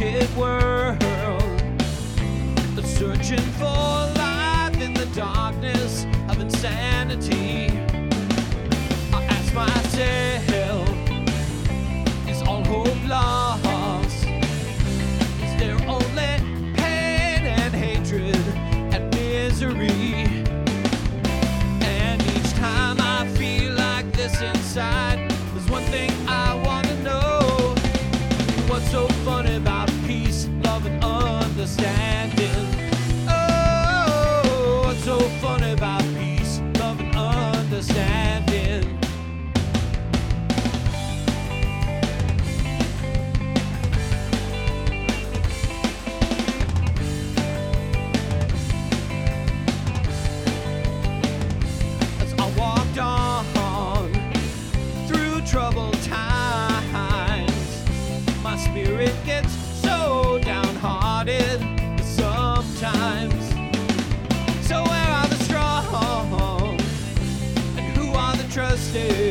wicked world, searching for life in the darkness of insanity. I ask myself, is all hope lost? Is there only pain and hatred and misery? And each time I feel like this inside, there's one thing I want to know. What's so fun about peace, love, and understanding? Oh, what's so fun about peace, love, and understanding? As I walked on through troubled times, my spirit gets so downhearted sometimes. So where are the strong, and who are the trusted?